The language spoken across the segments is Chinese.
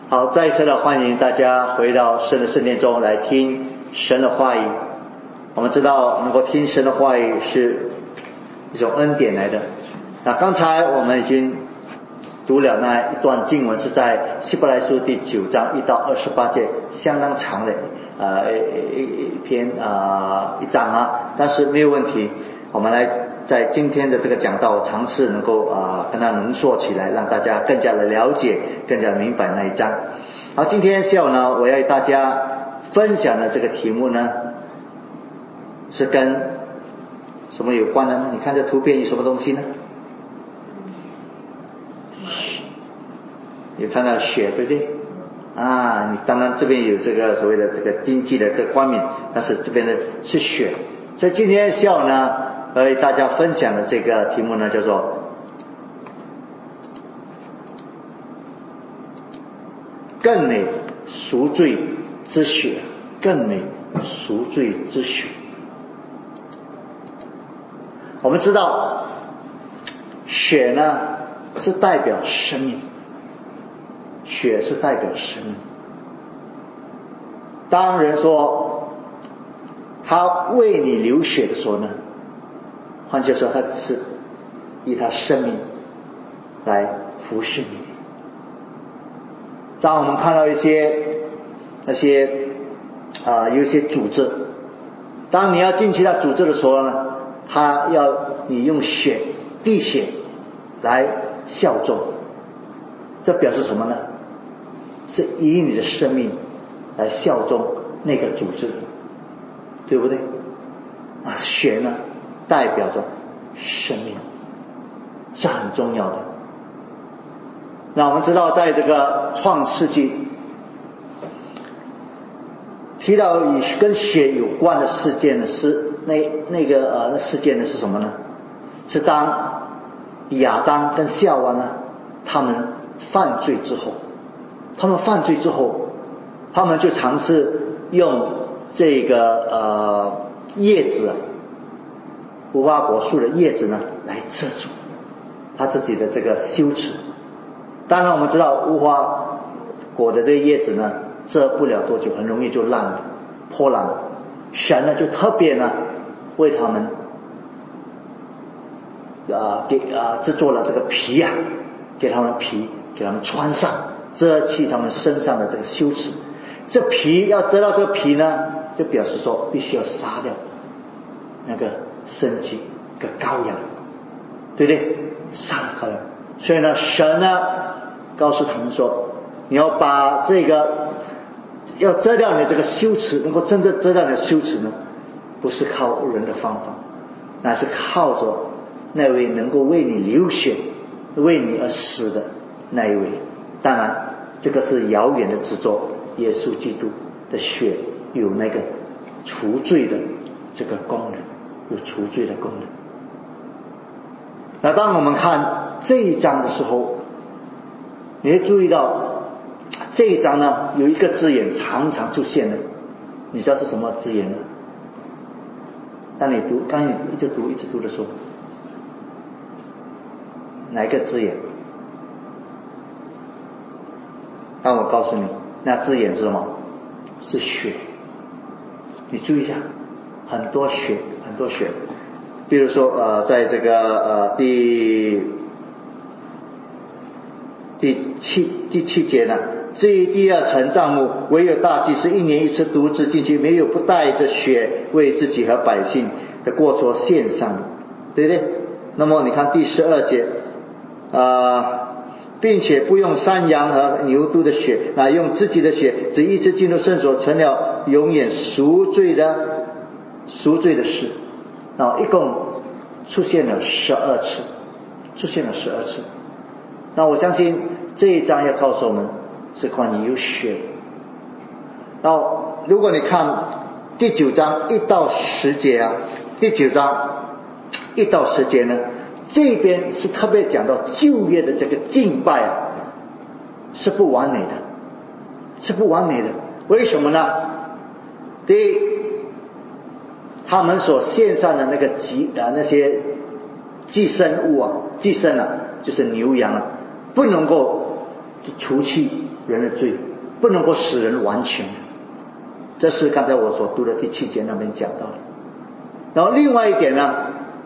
好，再一次的欢迎大家回到神的圣殿中来听神的话语。我们知道能够听神的话语是一种恩典来的。那刚才我们已经读了那一段经文，是在希伯来书第9章1到28节，相当长的一篇一章啊，但是没有问题。我们来在今天的这个讲道尝试能够跟它浓缩起来，让大家更加的了解，更加明白那一章。好，今天下午呢，我要与大家分享的这个题目呢，是跟什么有关的呢？你看这图片有什么东西呢？有看到血，对不对？你当然这边有这个所谓的这个经济的这个冠冕，但是这边的是血。所以今天下午呢，和大家分享的这个题目呢，叫做更美赎罪之血，更美赎罪之血。我们知道血呢是代表生命，血是代表生命。当人说他为你流血的时候呢，换句话说，他是以他生命来服侍你。当我们看到那些有一些组织，当你要进去他组织的时候呢，他要你用血滴血来效忠，这表示什么呢？是以你的生命来效忠那个组织，对不对？血呢代表着生命，是很重要的。那我们知道在这个创世纪提到与跟血有关的事件呢，是那事件呢是什么呢？是当亚当跟夏娃呢他们犯罪之后，他们就尝试用这个叶子，无花果树的叶子呢来遮住他自己的这个羞耻。当然我们知道无花果的这个叶子呢遮不了多久，很容易就烂了，破烂了。神呢就特别呢为他们制作了这个皮给他们皮，给他们穿上，遮去他们身上的这个羞耻。这皮要得到这个皮呢，就表示说必须要杀掉那个牲畜，个羔羊，对不对？杀了羔羊。所以呢，神呢告诉他们说，你要把这个要遮掉你的这个羞耻，能够真正遮掉你的羞耻呢，不是靠人的方法，那是靠着那位能够为你流血、为你而死的那一位。当然，这个是遥远的执着，耶稣基督的血有那个除罪的这个功能，有除罪的功能。那当我们看这一章的时候，你会注意到这一章呢有一个字眼常常出现的，你知道是什么字眼呢？当你刚一直读的时候，哪一个字眼？当我告诉你，那字眼是什么？是血。你注意一下，很多血。比如说在这个第七节呢，这第二层帐幕，唯有大祭司1年1次独自进去，没有不带着血为自己和百姓的过错献上的，对不对？那么你看第12节并且不用山羊和牛犊的血，用自己的血，只一次进入圣所，成了永远赎罪的事。一共出现了12次。那我相信这一章要告诉我们是关于有血。然后如果你看第9章1到10节第9章1到10节呢，这边是特别讲到旧约的这个敬拜是不完美的。为什么呢？第一，他们所献上的那个那些祭牲就是牛羊不能够除去人的罪，不能够使人完全。这是刚才我所读的第7节那边讲到的。然后另外一点呢，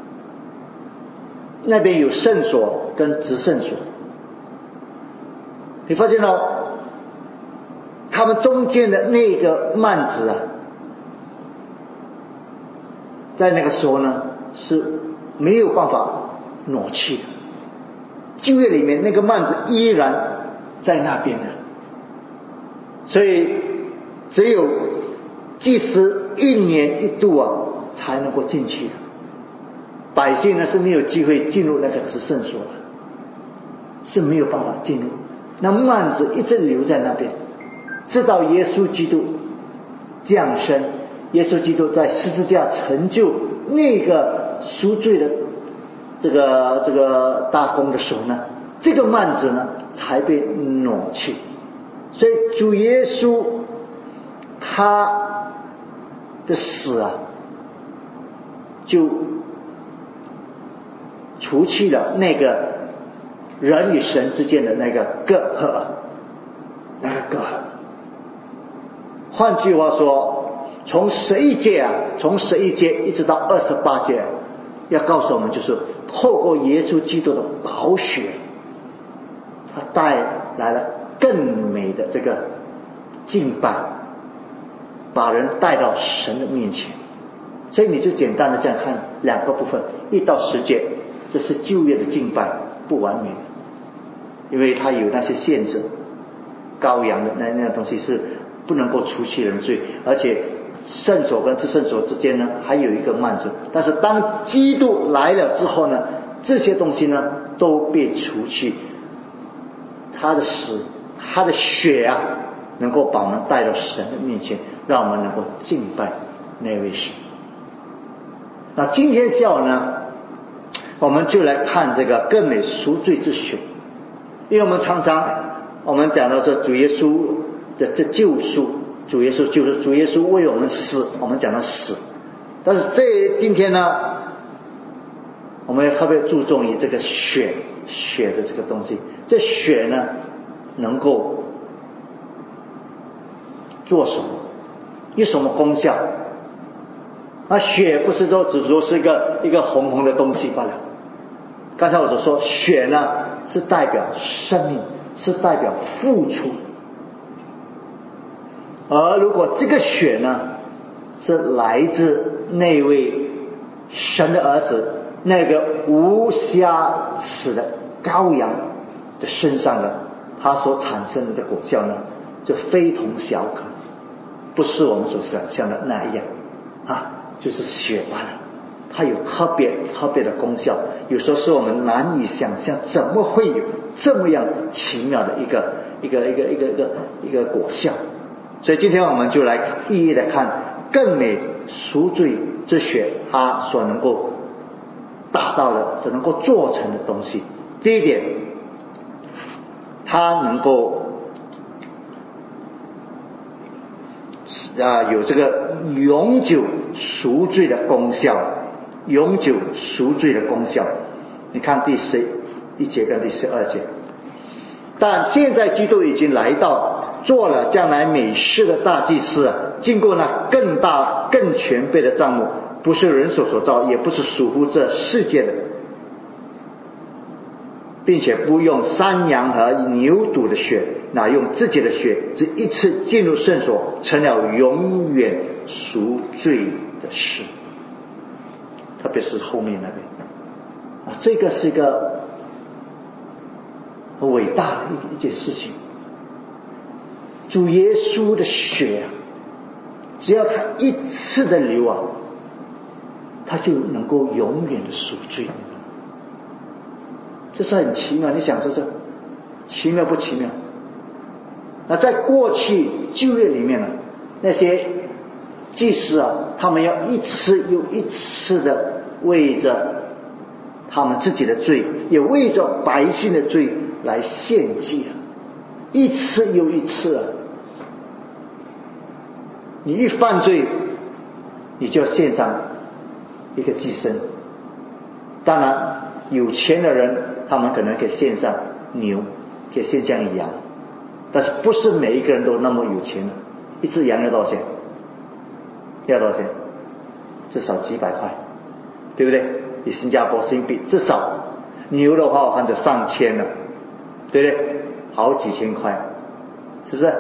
那边有圣所跟至圣所，你发现到他们中间的那个幔子啊，在那个时候呢是没有办法挪去的，旧约里面那个幔子依然在那边的，所以只有祭司1年1度啊才能够进去的，百姓呢是没有机会进入那个至圣所的，是没有办法进入。那幔子一直留在那边，直到耶稣基督降生，耶稣基督在十字架成就那个赎罪的这个大功的时候呢，这个幔子呢才被挪去。所以主耶稣他的死啊，就除去了那个人与神之间的那个隔阂，换句话说，从11节一直到28节，要告诉我们，就是透过耶稣基督的宝血，他带来了更美的这个敬拜，把人带到神的面前。所以你就简单的这样看2个部分，1到10节，这是旧约的敬拜不完美，因为它有那些限制，羔羊的那样东西是不能够除去人罪，而且圣所跟至圣所之间呢还有一个幔子。但是当基督来了之后呢，这些东西呢都被除去，他的死，他的血啊，能够把我们带到神的面前，让我们能够敬拜那位神。那今天下午呢，我们就来看这个更美赎罪之血。因为我们常讲到这主耶稣的这救赎，主耶稣就是主耶稣为我们死，我们讲到死。但是今天呢，我们要特别注重于这个血的这个东西。这血呢能够做什么，有什么功效？那血不是说只说是一个红红的东西罢了。刚才我所说，血呢是代表生命，是代表付出。而如果这个血呢是来自那位神的儿子，那个无瑕疵的羔羊的身上呢，它所产生的果效呢就非同小可，不是我们所想象的那样啊，就是血罢了。它有特别的功效，有时候是我们难以想象，怎么会有这么样奇妙的一个果效。所以今天我们就来一一的看更美赎罪之血它所能够达到的，所能够做成的东西。第一点，它能够有这个永久赎罪的功效，永久赎罪的功效。你看第11节跟第12节。但现在基督已经来到，做了将来美事的大祭司啊，经过那更大更全备的帐幕，不是人手所造，也不是属乎这世界的，并且不用山羊和牛犊的血，乃用自己的血，只一次进入圣所，成了永远赎罪的事。特别是后面那边啊，这个是一个很伟大的一件事情。主耶稣的血啊，只要他一次的流啊，他就能够永远的赎罪。这是很奇妙，你想说这奇妙不奇妙？那在过去旧约里面呢，那些祭司啊，他们要一次又一次的为着他们自己的罪，也为着百姓的罪来献祭啊，一次又一次啊。你一犯罪，你就要献上一个祭牲。当然有钱的人他们可能可以献上牛，可以献上羊， 但是不是每一个人都那么有钱的。一只羊要多少钱？要多少钱？至少几百块，对不对？以新加坡新币，至少牛的话我看就上千了，对不对？好几千块，是不是？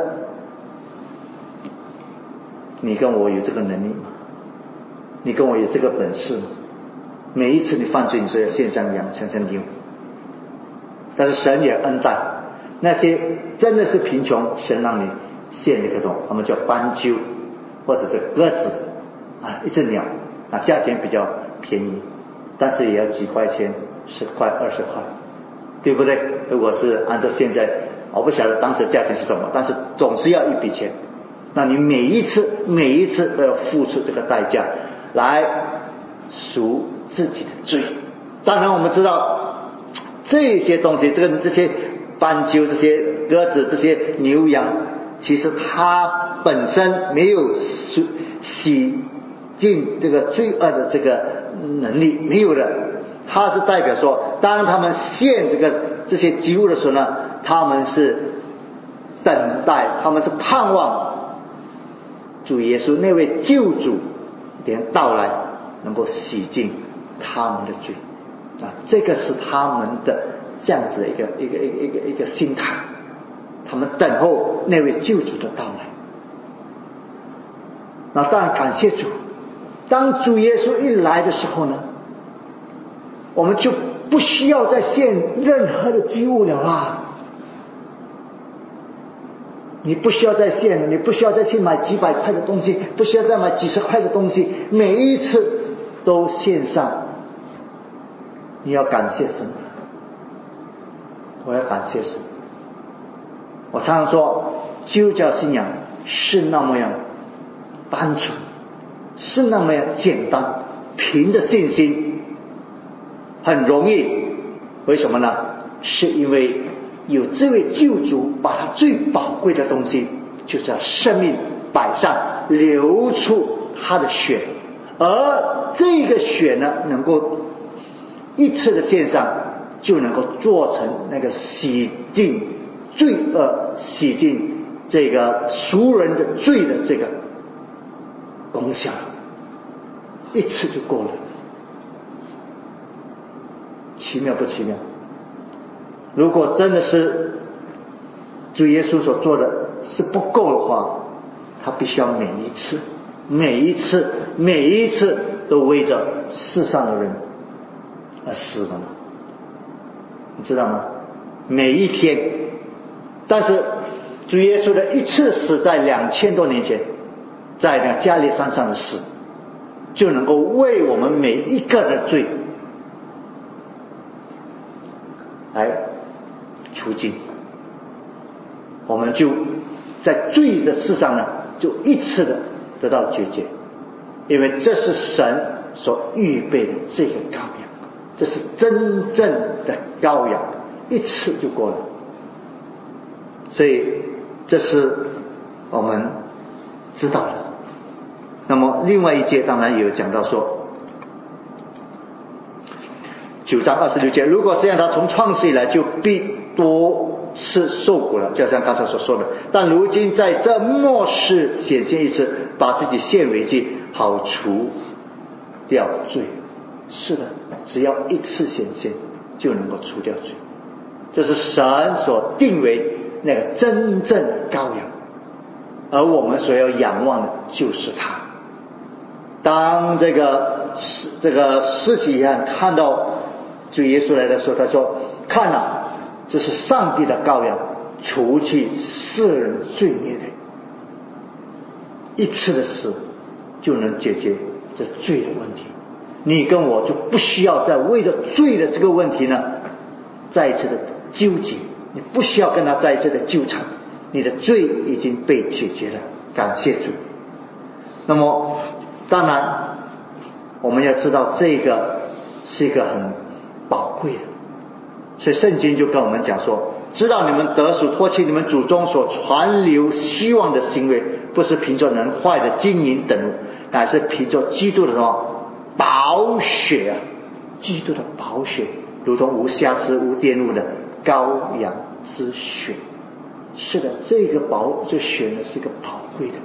你跟我有这个能力吗？你跟我有这个本事吗？每一次你犯罪，你说要献上羊，献上牛，但是神也恩待那些真的是贫穷，神让你献那个东西，我们叫斑鸠或者是鸽子啊，一只鸟啊，价钱比较便宜，但是也要几块钱，10块20块，对不对？如果是按照现在，我不晓得当时价钱是什么，但是总是要一笔钱。那你每一次都要付出这个代价来赎自己的罪。当然我们知道这些东西，这些斑鸠、这些鸽子、这些牛羊，其实它本身没有洗净这个罪恶的这个能力，没有的。它是代表说，当他们献这些祭物的时候呢，他们是等待，他们是盼望主耶稣那位救主连到来，能够洗净他们的罪啊，这个是他们的这样子的一个心态，他们等候那位救主的到来。那当然感谢主，当主耶稣一来的时候呢，我们就不需要再献任何的祭物了啦。你不需要再献了，你不需要再去买几百块的东西，不需要再买几十块的东西，每一次都献上。你要感谢神，我要感谢神。我常常说，基督教信仰是那么样单纯，是那么样简单，凭着信心很容易。为什么呢？是因为有这位救主把他最宝贵的东西，就是要生命摆上，流出他的血，而这个血呢，能够一次的献上，就能够做成那个洗净罪恶、洗净这个赎人的罪的这个功效，一次就够了。奇妙不奇妙？如果真的是主耶稣所做的是不够的话，他必须要每一次都为着世上的人而死的嘛，你知道吗？每一天。但是主耶稣的一次死在2000多年前，在那加利山上的死，就能够为我们每一个的罪来除尽，我们就在罪的事上呢，就一次的得到解决，因为这是神所预备的这个羔羊，这是真正的羔羊，一次就过了。所以这是我们知道的。那么另外一节当然也有讲到说，9章26节，如果这样，他从创世以来就必多次受苦了，就像刚才所说的。但如今在这末世显现一次，把自己献为祭，好除掉罪。是的，只要一次显现就能够除掉罪，这是神所定为那个真正的羔羊，而我们所要仰望的就是他。当这个施洗约翰看到主耶稣来的时候，他说：“看啊，这是上帝的羔羊，除去世人罪孽的。”一次的死就能解决这罪的问题，你跟我就不需要再为了罪的这个问题呢再一次的纠结，你不需要跟他再一次的纠缠，你的罪已经被解决了，感谢主。那么当然我们要知道这个是一个很宝贵的，所以圣经就跟我们讲说，知道你们得赎脱去你们祖宗所传流希望的行为，不是凭着能坏的金银等物，乃是凭着基督的什么宝血啊，基督的宝血，如同无瑕疵无玷污的羔羊之血。 是的，这血呢是一个宝贵的，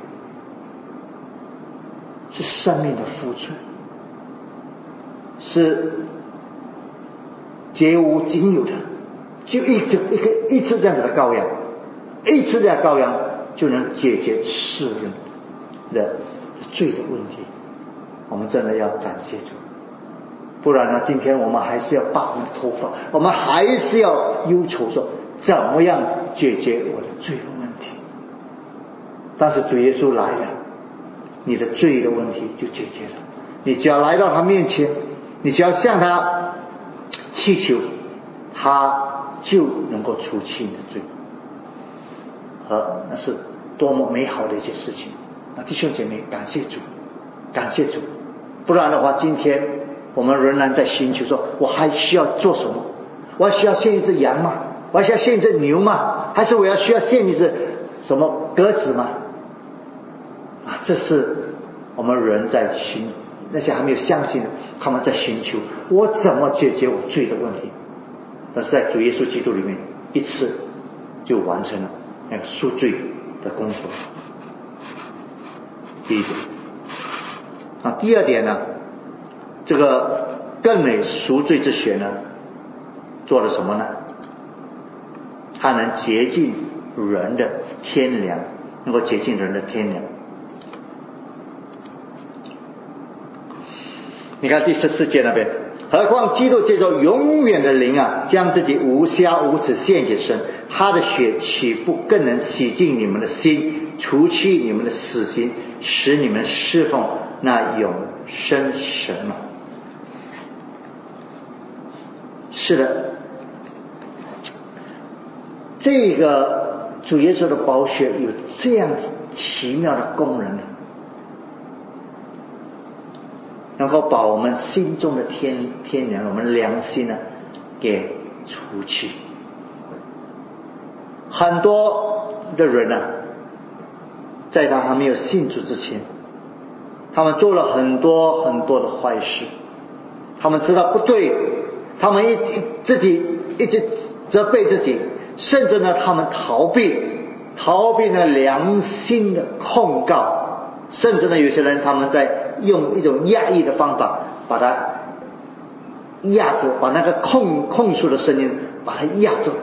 是生命的付出，是绝无仅有的，就一次这样子的羔羊，一次这样羔羊就能解决世人的罪的问题。我们真的要感谢主，不然呢，今天我们还是要拔我们的头发，我们还是要忧愁说怎么样解决我的罪的问题。但是主耶稣来了，你的罪的问题就解决了。你只要来到他面前，你只要向他祈求，他就能够除去你的罪。那是多么美好的一件事情！弟兄姐妹，感谢主，感谢主。不然的话，今天我们仍然在寻求说，我还需要做什么？我还需要献一只羊吗？我还需要献一只牛吗？还是我需要献一只什么鸽子吗？这是我们人在那些还没有相信的，他们在寻求我怎么解决我罪的问题。但是在主耶稣基督里面，一次就完成了那个赎罪的工作。第一点。第二点呢，这个更美赎罪之血呢，做了什么呢？它能洁净人的天良，能够洁净人的天良。你看第14节那边，何况基督借着永远的灵将自己无瑕无疵献给神，他的血岂不更能洗净你们的心，除去你们的死刑，使你们侍奉那永生神吗？是的，这个主耶稣的宝血有这样奇妙的功能，能够把我们心中的天良，我们良心给除去。很多的人在他还没有信主之前，他们做了很多很多的坏事，他们知道不对，他们自己一直责备自己，甚至呢，他们逃避呢良心的控告，甚至呢，有些人他们在用一种压抑的方法，把它压住，把那个控诉的声音把它压住。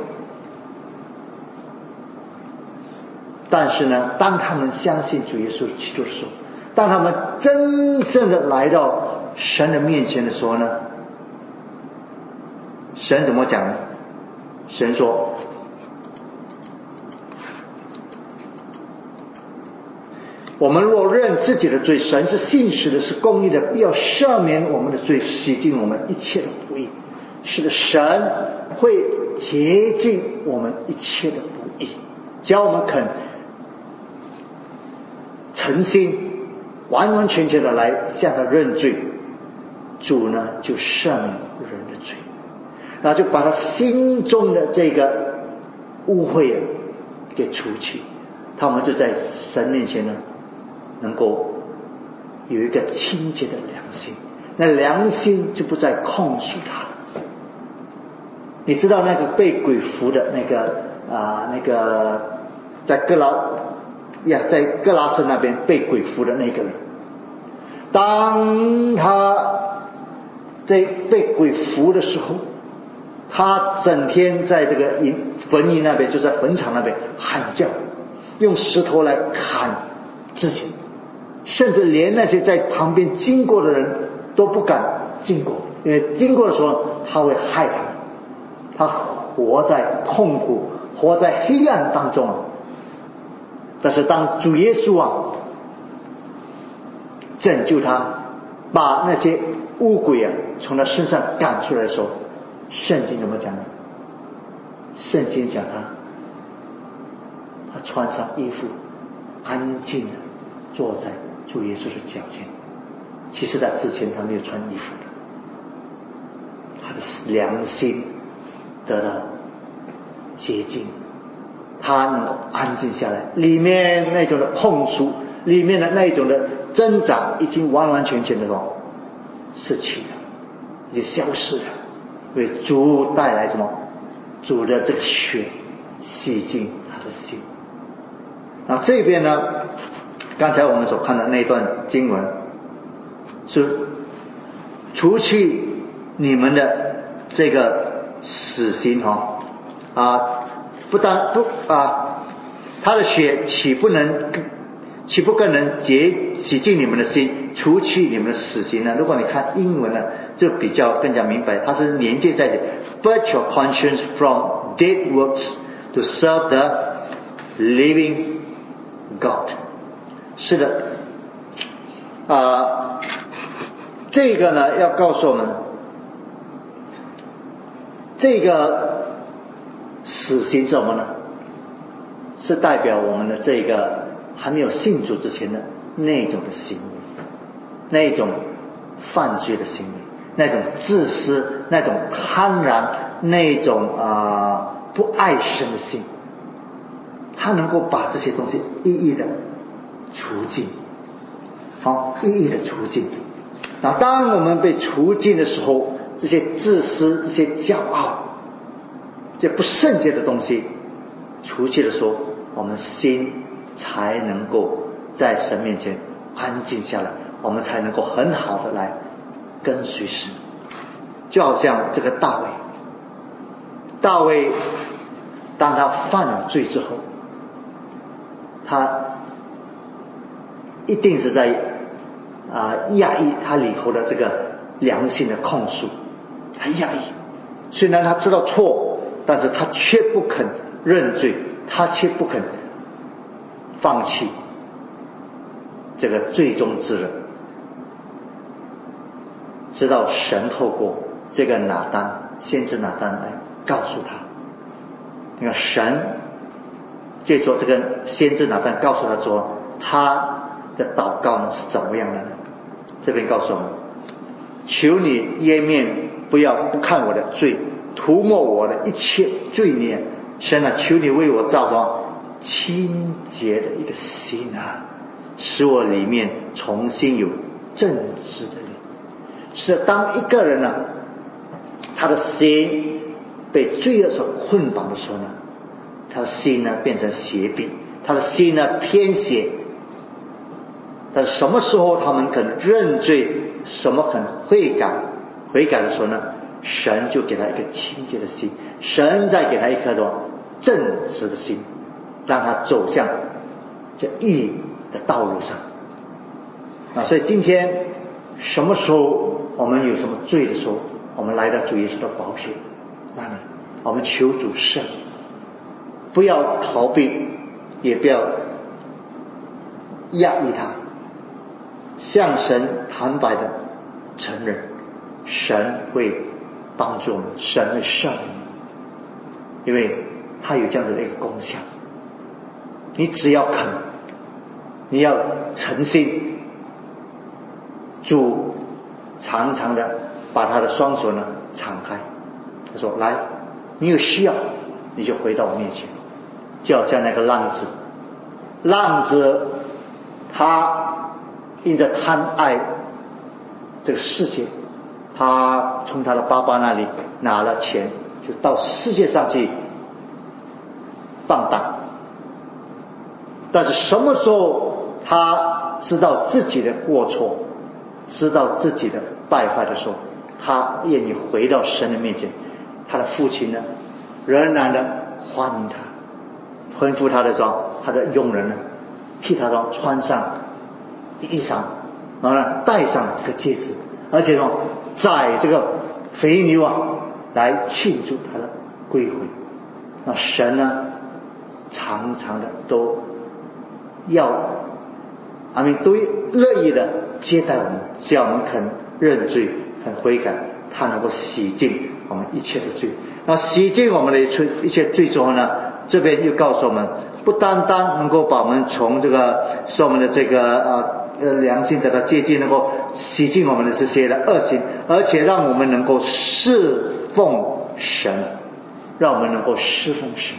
但是呢，当他们相信主耶稣基督的时候，当他们真正的来到神的面前的时候呢，神怎么讲呢？神说，我们若认自己的罪，神是信实的，是公义的，必要赦免我们的罪，洗净我们一切的不义。是的，神会洁净我们一切的不义，只要我们肯诚心完完全全的来向他认罪，主呢就赦免人的罪，然后就把他心中的这个污秽给除去，他们就在神面前呢能够有一个清洁的良心，那良心就不再控诉他了。你知道那个被鬼附的那个在哥拉森那边被鬼附的那个人，当他在被鬼附的时候，他整天在这个坟茔那边，就在坟场那边喊叫，用石头来砍自己，甚至连那些在旁边经过的人都不敢经过，因为经过的时候他会害他活在痛苦，活在黑暗当中。但是当主耶稣拯救他，把那些污鬼从他身上赶出来的时候，圣经怎么讲呢？圣经讲他穿上衣服，安静的坐在主耶稣的脚前。其实在之前他没有穿衣服的，他的良心得到洁净，他能够安静下来，里面那种的控诉，里面的那种的挣扎，已经完完全全的失去了，也消失了，为主带来什么？主的这个血洗净他的的心。那这边呢，刚才我们所看的那一段经文是除去你们的这个死刑不但不他的血岂不更能洗净你们的心，除去你们的死刑呢？如果你看英文呢，就比较更加明白，它是连接在Purge your conscience from dead works to serve the living God。 是的，这个呢要告诉我们，这个死刑是什么呢？是代表我们的这个还没有信主之前的那种的行为，那种犯罪的行为，那种自私，那种贪婪，那种不爱神的心，他能够把这些东西一一的除尽，一一的除尽。那当我们被除尽的时候，这些自私、这些骄傲、这不圣洁的东西除去的时候，我们心才能够在神面前安静下来，我们才能够很好的来跟随神。就好像这个大卫当他犯了罪之后，他一定是在压抑他里头的这个良心的控诉，他压抑。虽然他知道错，但是他却不肯认罪，他却不肯放弃这个最终之人，直到神透过这个先知拿单来告诉他。那个神借着这个先知拿单告诉他说，他的祷告呢是怎么样的呢？这边告诉我们，求你掩面不看我的罪，涂抹我的一切罪孽。神啊，求你为我造成清洁的一个心使我里面重新有正直的灵。是当一个人呢，他的心被罪恶所捆绑的时候呢，他的心呢变成邪僻，他的心呢偏邪。但什么时候他们肯认罪，什么肯悔改的时候呢，神就给他一个清洁的心，神再给他一颗正直的心，让他走向这义的道路上。所以今天什么时候我们有什么罪的时候，我们来到主耶稣的宝血，那么我们求主赦，不要逃避，也不要压抑他，向神坦白的承认，神会帮助我们，神会赦免，因为他有这样子的一个功效。你只要肯，你要诚心，主常常的把他的双手呢敞开，他说来，你有需要你就回到我面前。就好像那个浪子他因着贪爱这个世界，他从他的爸爸那里拿了钱，就到世界上去放荡。但是什么时候他知道自己的过错，知道自己的败坏的时候，他愿意回到神的面前，他的父亲呢仍然的欢迎他，吩咐他的佣人呢替他穿上衣裳，然后呢戴上这个戒指，而且宰这个肥牛来庆祝他的归回。那神呢常常的都乐意的接待我们，只要我们肯认罪肯悔改，他能够洗净我们一切的罪。那洗净我们的一切罪之后呢，这边又告诉我们，不单单能够把我们从使我们的这个良心得到洁净，能够洗净我们的这些的恶行，而且让我们能够侍奉神，让我们能够侍奉神。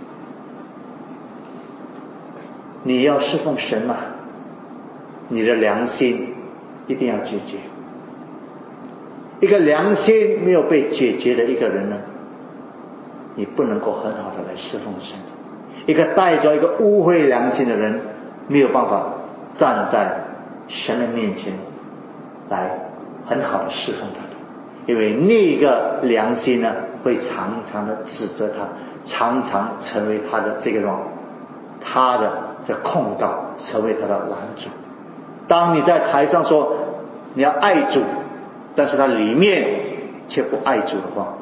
你要侍奉神嘛，你的良心一定要解决。一个良心没有被解决的一个人呢，你不能够很好的来侍奉神。 一个带着一个污秽良心的人，没有办法站在神的面前来很好的侍奉他，因为那个良心呢，会常常的指责他，常常成为他的这个他的这控告，成为他的拦阻。当你在台上说你要爱主，但是他里面却不爱主的话，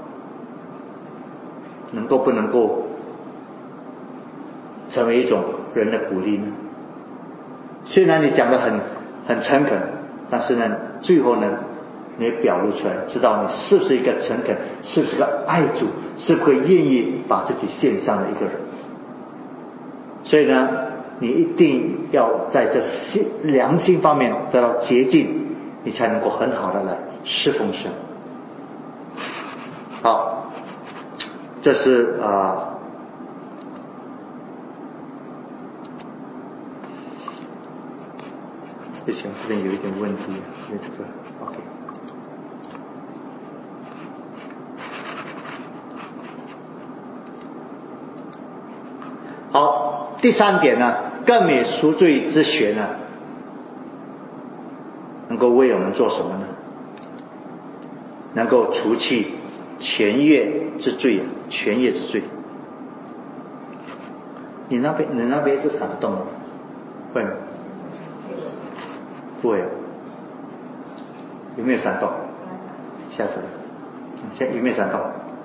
不能够成为一种人的鼓励呢？虽然你讲得很诚恳，但是呢，最后呢，你也表露出来，知道你是不是一个诚恳，是不是个爱主，是不是愿意把自己献上的一个人。所以呢，你一定要在这良心方面得到洁净，你才能够很好的来侍奉神。好，这是之前这边有一点问题，因为这个 OK。好，第三点呢，更美赎罪之学呢，能够为我们做什么呢？能够除去前业之罪，前业之罪。你那边是闪动吗？会吗？不会啊。有没有闪动？下次，现在有没有闪动？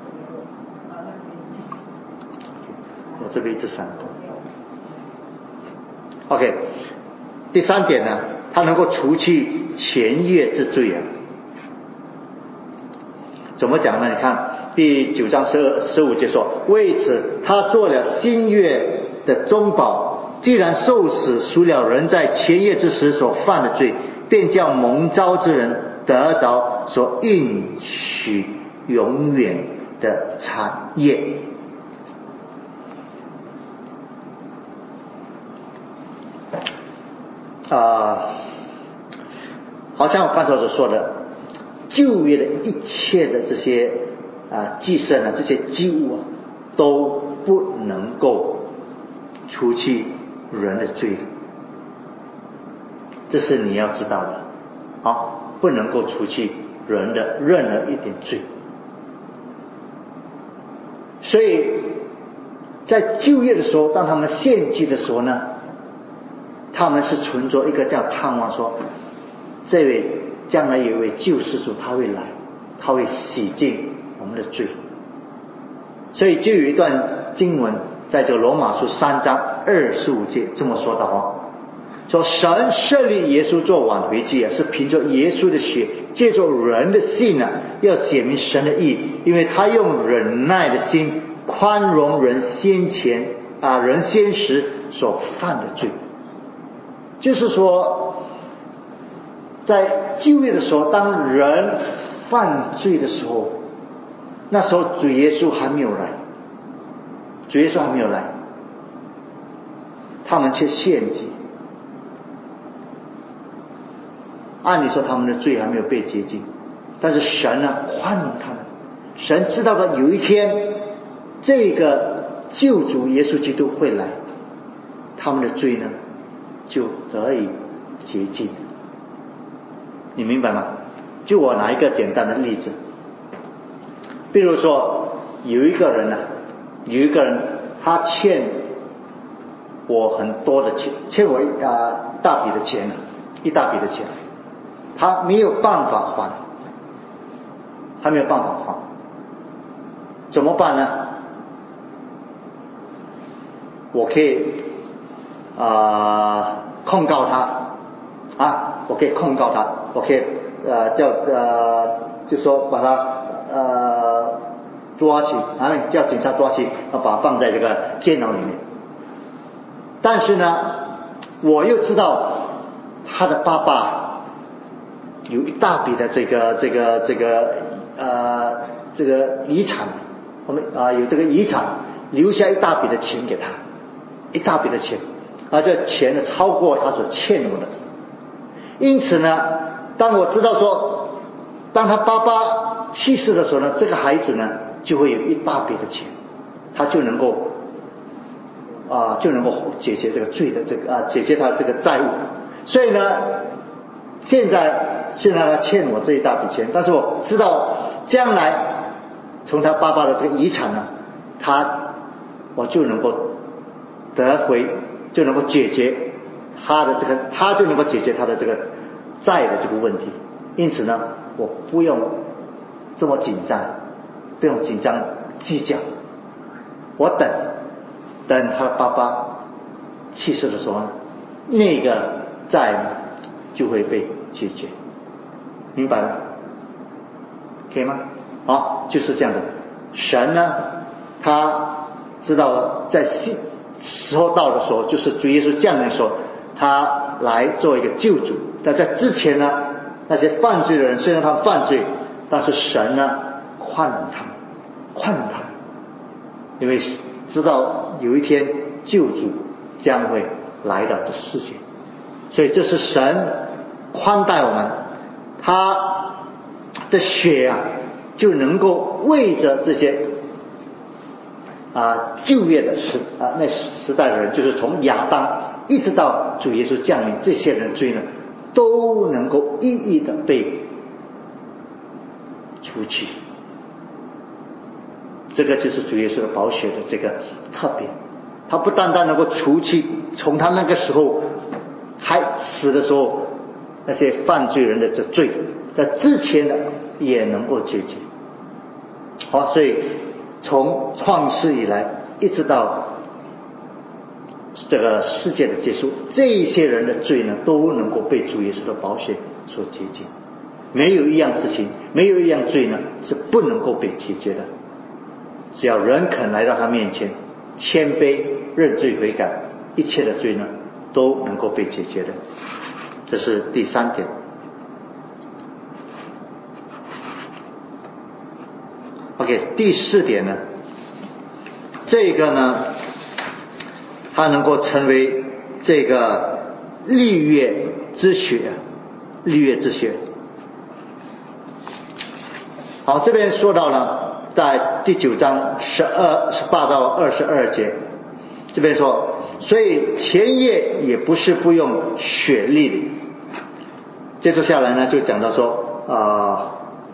我这边一直闪动。OK， 第三点呢，它能够除去前业之罪啊。怎么讲呢？你看第9章15节说，为此他做了新约的中保，既然受死赎了人在前业之时所犯的罪，便叫蒙召之人得着所应许永远的产业。好像我刚才所说的，旧约的一切的这些祭牲这些祭物都不能够除去人的罪，这是你要知道的。好，不能够除去人的任何一点罪。所以在旧约的时候，当他们献祭的时候呢，他们是存着一个这样盼望，说这位将来有一位救世主他会来，他会洗净我们的罪。所以就有一段经文在这个罗马书3章25节这么说的说神设立耶稣做挽回祭是凭着耶稣的血，借着人的信要显明神的义，因为他用忍耐的心宽容人先时所犯的罪。就是说在旧约的时候，当人犯罪的时候，那时候主耶稣还没有来，他们却献祭，按理说他们的罪还没有被洁净，但是神呢宽容他们，神知道的有一天这个救主耶稣基督会来，他们的罪呢就得以洁净。你明白吗？就我拿一个简单的例子，比如说有一个人他欠我很多的钱，欠我一大笔的钱，他没有办法还，怎么办呢？我可以控告他我可以就说把他抓起，叫警察抓起，把他放在这个监牢里面。但是呢，我又知道他的爸爸有一大笔的这个遗产，有这个遗产，留下一大笔的钱给他，这钱呢超过他所欠我的。因此呢，当我知道说，当他爸爸去世的时候呢，这个孩子呢就会有一大笔的钱，他就能够就能够解决这个罪的解决他这个债务。所以呢，现在虽然他欠我这一大笔钱，但是我知道将来从他爸爸的这个遗产呢，我就能够得回，就能够解决他就能够解决他的这个债的这个问题。因此呢，我不用这么紧张，不用紧张计较，我等他爸爸去世的时候，那个债呢就会被解决，明白吗？可以吗？好，就是这样的。神呢，他知道在时候到的时候，就是主耶稣降临的时候，他来做一个救主。但在之前呢，那些犯罪的人虽然他们犯罪，但是神呢宽容他们，因为知道有一天救主将会来到这世界，所以这是神宽待我们，他的血就能够为着这些旧约的那时代的人，就是从亚当一直到主耶稣降临，这些人的罪呢都能够一一的被除去。这个就是主耶稣的宝血的这个特别，他不单单能够除去从他那个时候还死的时候那些犯罪人的这罪，在之前的也能够解决。好，所以从创世以来一直到这个世界的结束，这一些人的罪呢都能够被主耶稣的宝血所洁净，没有一样事情，没有一样罪呢是不能够被解决的。只要人肯来到他面前谦卑认罪悔改，一切的罪呢都能够被解决的。这是第三点。OK， 第四点呢，这个呢它能够成为这个立约之血，立约之血。好，这边说到了在第9章18到22节，这边说，所以前业也不是不用血立的。接着下来呢就讲到说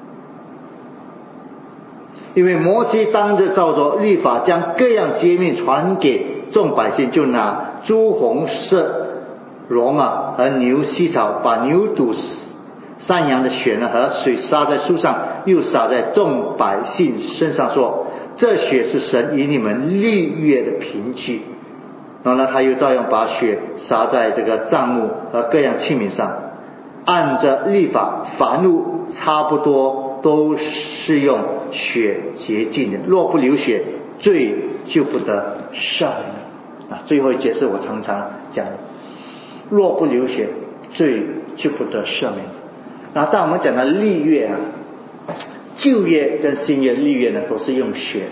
因为摩西当着照着律法将各样诫命传给众百姓，就拿朱红色绒和牛膝草，把牛犊山羊的血和水洒在树上，又洒在众百姓身上，说这血是神与你们立约的凭据。然后呢他又照样把血洒在这个帐幕和各样器皿上，按着律法凡物差不多都是用血洁净的，若不流血，罪就不得赦免。最后一节是我常常讲的，若不流血，罪就不得赦免。然后当我们讲到立约旧约跟新约立约呢都是用血，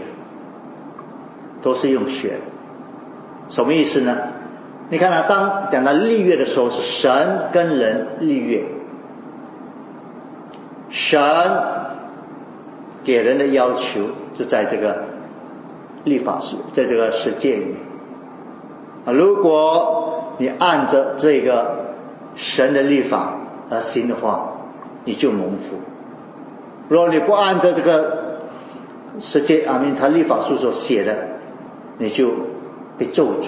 什么意思呢？你看当讲到立约的时候，是神跟人立约，神给人的要求就在这个律法书，在这个十诫里面如果你按着这个神的律法而行的话，你就蒙福；如果你不按照这个十诫他律法书所写的，你就被咒诅。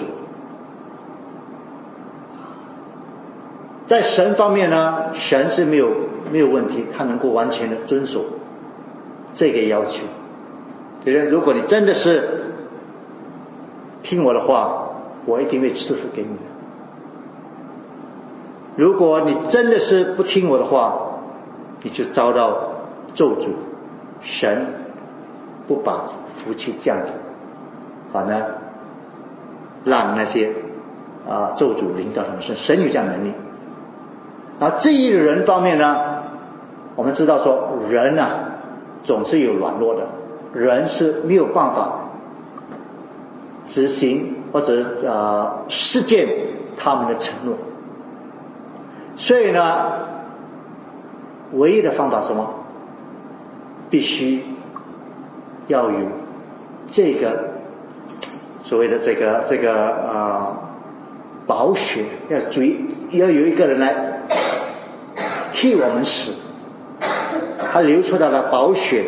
在神方面呢，神是没有问题，他能够完全的遵守这个要求。对不对？如果你真的是听我的话，我一定会赐福给你的。如果你真的是不听我的话，你就遭到咒诅，神不把福气降给，反而让那些咒诅临到他们身上。神有这样的能力。至于人方面呢，我们知道说人总是有软弱的，人是没有办法执行或者实践他们的承诺。所以呢，唯一的方法是什么？必须要有这个所谓的这个宝血，要有一个人来替我们死，他流出他的宝血，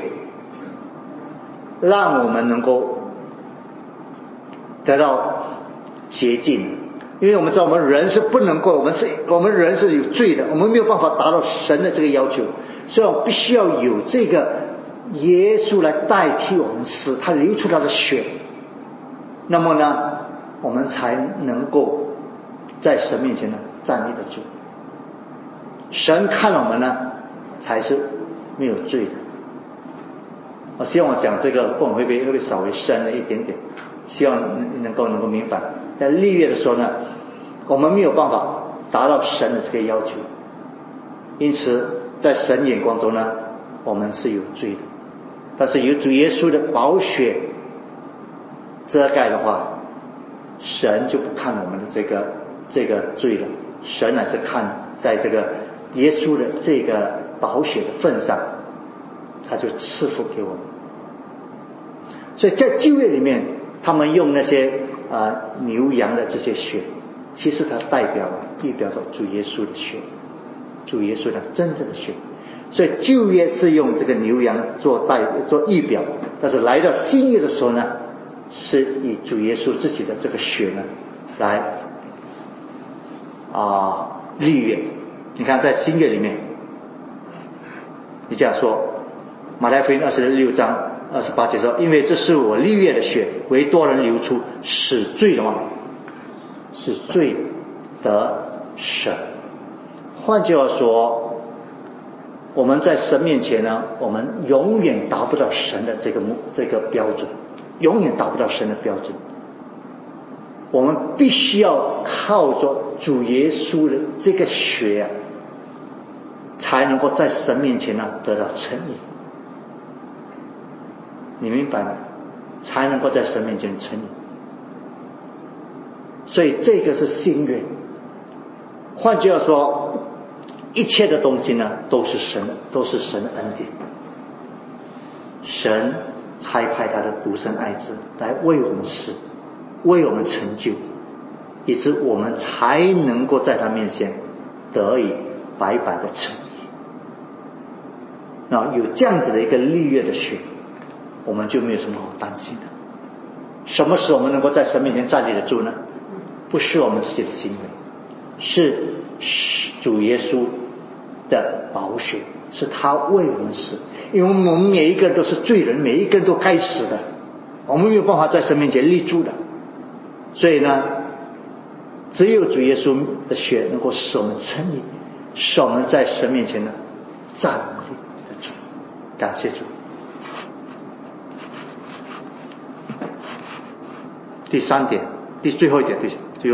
让我们能够得到洁净。因为我们知道我们人是不能够，我们人是有罪的，我们没有办法达到神的这个要求，所以我们必须要有这个耶稣来代替我们死，他流出他的血，那么呢我们才能够在神面前呢站立得住。神看我们呢才是没有罪的。我希望我讲这个部分会不会稍微深了一点点，希望能够明白。在立约的时候呢，我们没有办法达到神的这个要求，因此在神眼光中呢，我们是有罪的。但是有主耶稣的宝血遮盖的话，神就不看我们的这个罪了，神乃是看在这个耶稣的这个宝血的份上，他就赐福给我们。所以在旧约里面，他们用那些牛羊的这些血，其实它预表着主耶稣的血，主耶稣的真正的血。所以旧约是用这个牛羊做预表，但是来到新约的时候呢，是以主耶稣自己的这个血呢来立约。你看在新约里面，你这样说，马太福音26章28节说，因为这是我立约的血，为多人流出，使罪的使罪得赦。换句话说，我们在神面前呢，我们永远达不到神的这个标准，永远达不到神的标准。我们必须要靠着主耶稣的这个血才能够在神面前呢得到称义。你明白吗？才能够在神面前称义。所以这个是新约。换句话说，一切的东西呢都是神的恩典。神差派他的独生爱子来为我们死，为我们成就，以致我们才能够在他面前得以白白的称义。那有这样子的一个立约的血，我们就没有什么好担心的。什么使我们能够在神面前站立得住呢？不是我们自己的行为，是主耶稣的宝血，是他为我们死。因为我们每一个人都是罪人，每一个人都该死的，我们没有办法在神面前立住的。所以呢，只有主耶稣的血能够使我们称义，使我们在神面前呢站立得住。感谢主。第三点，最后一点，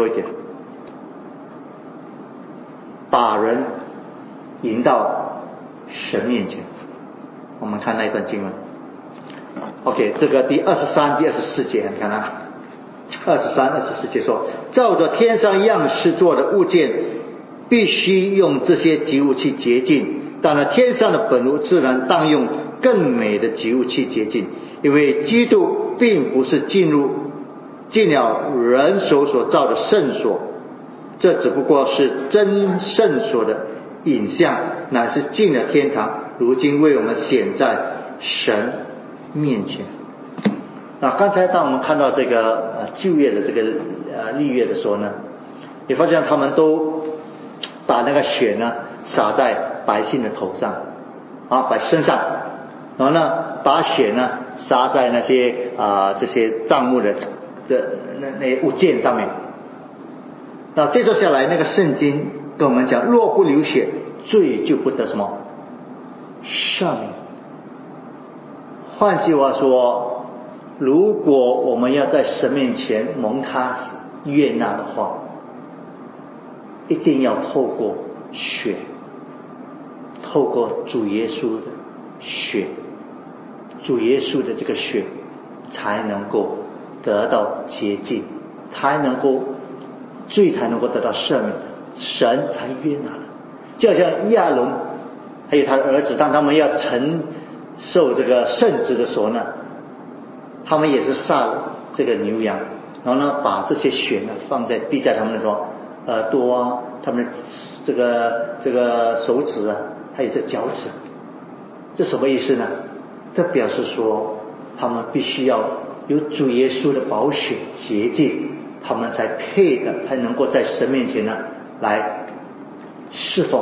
把人引到神面前。我们看那一段经文。OK， 这个第23、第24节，你看啊，23、24节说，照着天上样式做的物件，必须用这些极物去洁净。当然，天上的本物自然当用更美的极物去洁净，因为基督并不是进了人手所造的圣所，这只不过是真圣所的影像，乃是进了天堂，如今为我们显在神面前。那刚才当我们看到这个旧约的这个立约的时候呢，你发现他们都把那个血呢洒在百姓的头上身上，然后呢把血呢洒在那些这些帐幕的那物件上面。那接着下来，那个圣经跟我们讲，若不流血，罪就不得什么赦免。换句话说，如果我们要在神面前蒙他悦纳的话，一定要透过血，透过主耶稣的血，主耶稣的这个血才能够得到洁净，罪才能够得到赦免，神才悦纳了。就好像亚伦还有他的儿子，当他们要承受这个圣职的时候呢，他们也是杀了这个牛羊然后呢把这些血呢滴在他们的耳朵啊，他们的这个手指啊，还有这脚趾。这什么意思呢？这表示说他们必须要有主耶稣的宝血洁净，他们才配的，才能够在神面前呢来侍奉。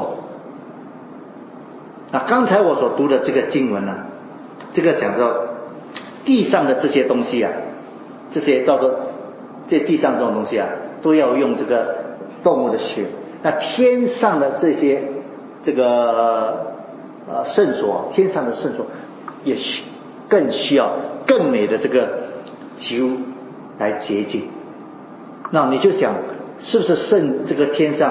刚才我所读的这个经文呢，这个讲到地上的这些东西啊，这些叫做这地上这种东西啊，都要用这个动物的血。那天上的这些这个圣所，天上的圣所也更需要更美的这个酒来洁净。那你就想，是不是这个天上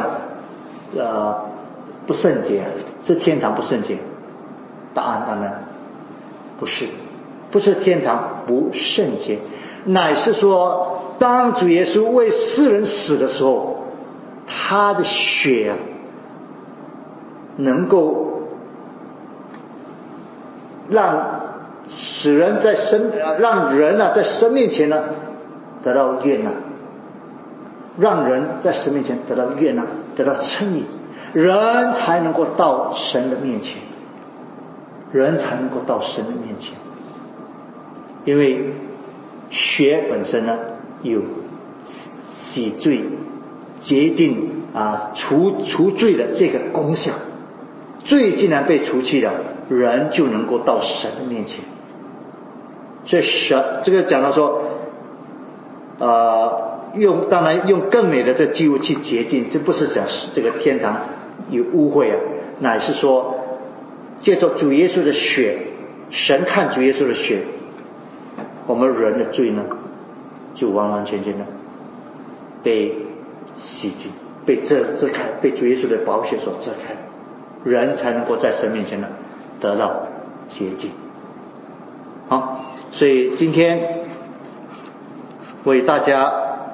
不圣洁啊？是天堂不圣洁？答案当然不是，不是天堂不圣洁，乃是说当主耶稣为世人死的时候，他的血啊能够让人在神面前呢得到悦纳，让人在神面前得到悦纳，得到称义，人才能够到神的面前，人才能够到神的面前。因为血本身呢有洗罪、洁净除罪的这个功效，罪既然被除去了，人就能够到神的面前。所以这个讲到说当然用更美的这祭物去洁净，这不是讲这个天堂有污秽啊，乃是说借着主耶稣的血，神看主耶稣的血，我们人的罪呢就完完全全的被洗净，被遮开，被主耶稣的宝血所遮开，人才能够在神面前呢得到洁净。好，所以今天为大家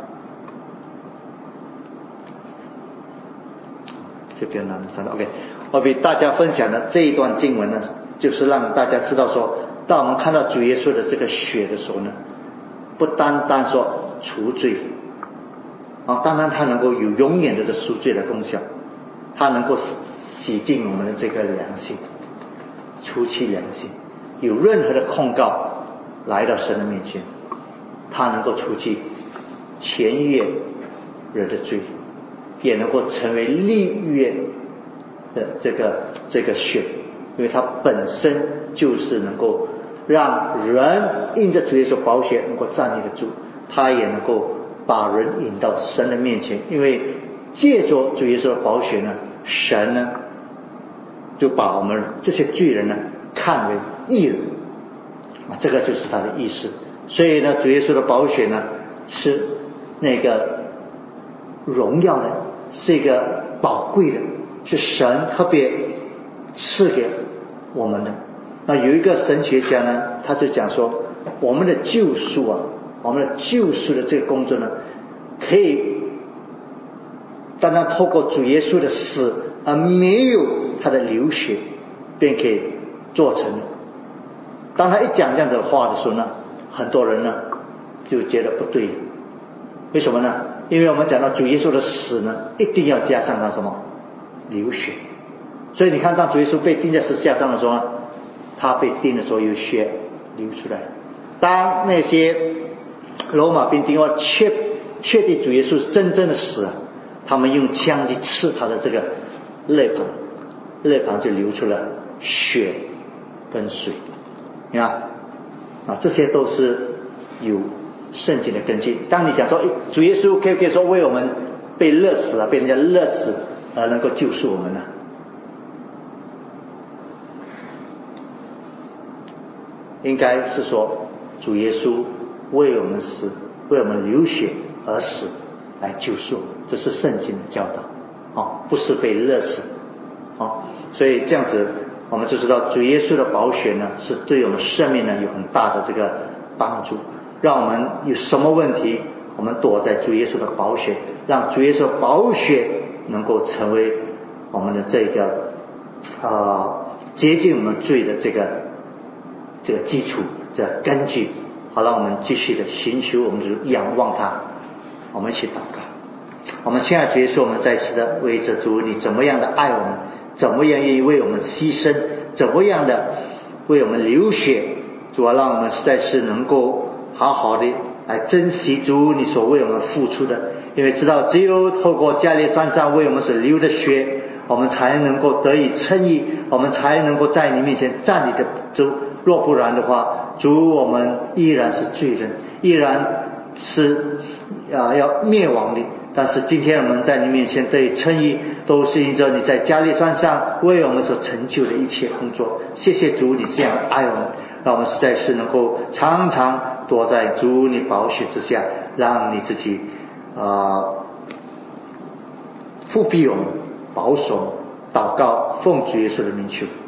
就不要拿OK， 我给大家分享的这一段经文呢，就是让大家知道说，当我们看到主耶稣的这个血的时候呢，不单单说除罪当然它能够有永远的这赎罪的功效，它能够洗净我们的这个良心，除去良心，有任何的控告来到神的面前，它能够除去前越人的罪，也能够成为立约的这个血，因为它本身就是能够让人因着主耶稣宝血能够站立得住，它也能够把人引到神的面前，因为借着主耶稣的宝血呢，神呢就把我们这些罪人呢看为义人这个就是他的意思。所以呢，主耶稣的宝血呢是那个荣耀的，是一个宝贵的，是神特别赐给我们的。那有一个神学家呢，他就讲说，我们的救赎我们的救赎的这个工作呢，可以单单透过主耶稣的死，而没有他的流血便可以做成。当他一讲这样子的话的时候呢，很多人呢就觉得不对。为什么呢？因为我们讲到主耶稣的死呢，一定要加上他什么？流血。所以你看，当主耶稣被钉在十字架上的时候呢，他被钉的时候有血流出来。当那些罗马兵丁要确定主耶稣是真正的死，他们用枪去刺他的这个肋旁就流出了血跟水。你看这些都是有圣经的根据。当你讲说主耶稣可以说为我们被勒死被人家勒死而能够救赎我们呢？应该是说主耶稣为我们死，为我们流血而死来救赎，这是圣经的教导不是被勒死所以这样子我们就知道主耶稣的宝血呢是对我们生命呢有很大的这个帮助，让我们有什么问题我们躲在主耶稣的宝血，让主耶稣的宝血能够成为我们的这个洁净我们罪的这个基础，这根据好让我们继续的寻求我们主，仰望他。我们一起祷告。我们亲爱的主耶稣，我们再次的为着主你怎么样的爱我们，怎么样愿意为我们牺牲，怎么样的为我们流血，主啊，让我们实在是能够好好的来珍惜主你所为我们付出的，因为知道只有透过加利山上为我们所流的血，我们才能够得以称义，我们才能够在你面前站立的主。若不然的话，主我们依然是罪人，依然是要灭亡的。但是今天我们在你面前得以称义，都是因着你在加利山上为我们所成就的一切工作。谢谢主，你这样爱我们，让我们实在是能够常常躲在主你宝血之下，让你自己复庇我们，保守祷告，奉主耶稣的名求。